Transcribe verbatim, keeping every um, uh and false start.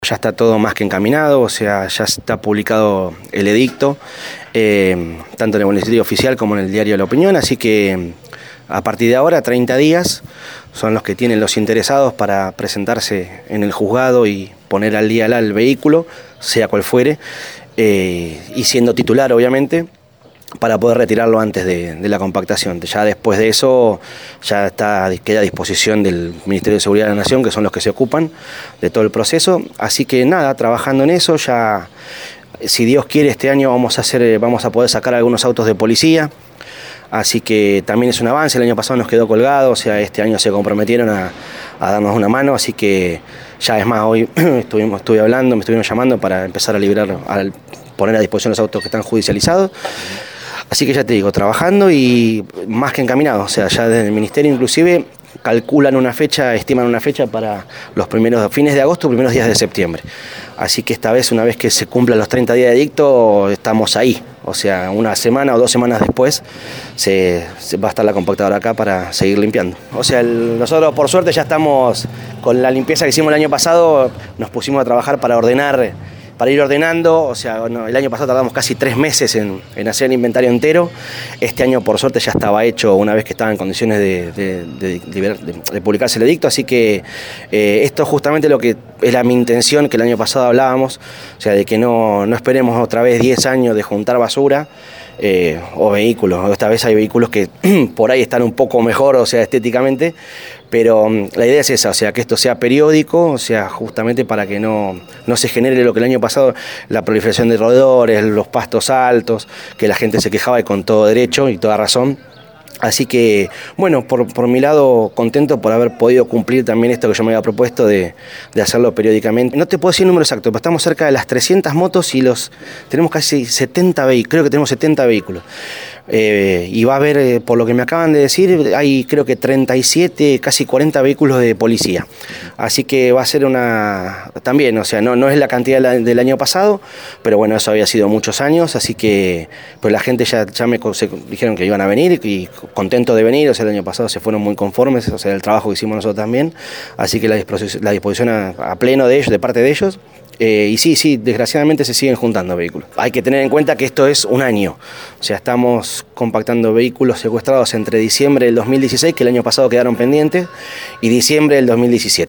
Ya está todo más que encaminado, o sea, ya está publicado el edicto, eh, tanto en el boletín oficial como en el diario La Opinión, así que a partir de ahora, treinta días, son los que tienen los interesados para presentarse en el juzgado y poner al día el vehículo, sea cual fuere, eh, y siendo titular, obviamente, para poder retirarlo antes de, de la compactación. Ya después de eso ya está, queda a disposición del Ministerio de Seguridad de la Nación, que son los que se ocupan de todo el proceso. Así que nada, trabajando en eso, ya si Dios quiere este año vamos a hacer, vamos a poder sacar algunos autos de policía. Así que también es un avance, el año pasado nos quedó colgado, o sea, este año se comprometieron a, a darnos una mano, así que ya es más, hoy estuvimos, estuve hablando, me estuvieron llamando para empezar a liberar, a poner a disposición los autos que están judicializados. Así que ya te digo, trabajando y más que encaminado, o sea, ya desde el Ministerio inclusive calculan una fecha, estiman una fecha para los primeros fines de agosto, primeros días de septiembre. Así que esta vez, una vez que se cumplan los treinta días de edicto, estamos ahí. O sea, una semana o dos semanas después se, se va a estar la compactadora acá para seguir limpiando. O sea, el, nosotros por suerte ya estamos con la limpieza que hicimos el año pasado, nos pusimos a trabajar para ordenar, para ir ordenando. O sea, no, el año pasado tardamos casi tres meses en, en hacer el inventario entero. Este año por suerte ya estaba hecho una vez que estaba en condiciones de, de, de, de, de, de publicarse el edicto, así que eh, esto justamente lo que era mi intención, que el año pasado hablábamos, o sea, de que no, no esperemos otra vez diez años de juntar basura. Eh, o vehículos, esta vez hay vehículos que por ahí están un poco mejor, o sea, estéticamente, pero um, la idea es esa, o sea, que esto sea periódico, o sea, justamente para que no, no se genere lo que el año pasado, la proliferación de roedores, los pastos altos, que la gente se quejaba y con todo derecho y toda razón. Así que, bueno, por, por mi lado, contento por haber podido cumplir también esto que yo me había propuesto de, de hacerlo periódicamente. No te puedo decir el número exacto, pero estamos cerca de las trescientas motos y los tenemos casi setenta vehículos, creo que tenemos setenta vehículos. Eh, y va a haber, eh, por lo que me acaban de decir, hay creo que treinta y siete, casi cuarenta vehículos de policía. Así que va a ser una, también, o sea, no, no es la cantidad del año pasado, pero bueno, eso había sido muchos años, así que pues la gente ya, ya me se, dijeron que iban a venir y contento de venir, o sea, el año pasado se fueron muy conformes, o sea, el trabajo que hicimos nosotros también, así que la disposición, la disposición a, a pleno de ellos, de parte de ellos. Eh, y sí, sí, desgraciadamente se siguen juntando vehículos. Hay que tener en cuenta que esto es un año, o sea, estamos compactando vehículos secuestrados entre diciembre del dos mil dieciséis, que el año pasado quedaron pendientes, y diciembre del dos mil diecisiete.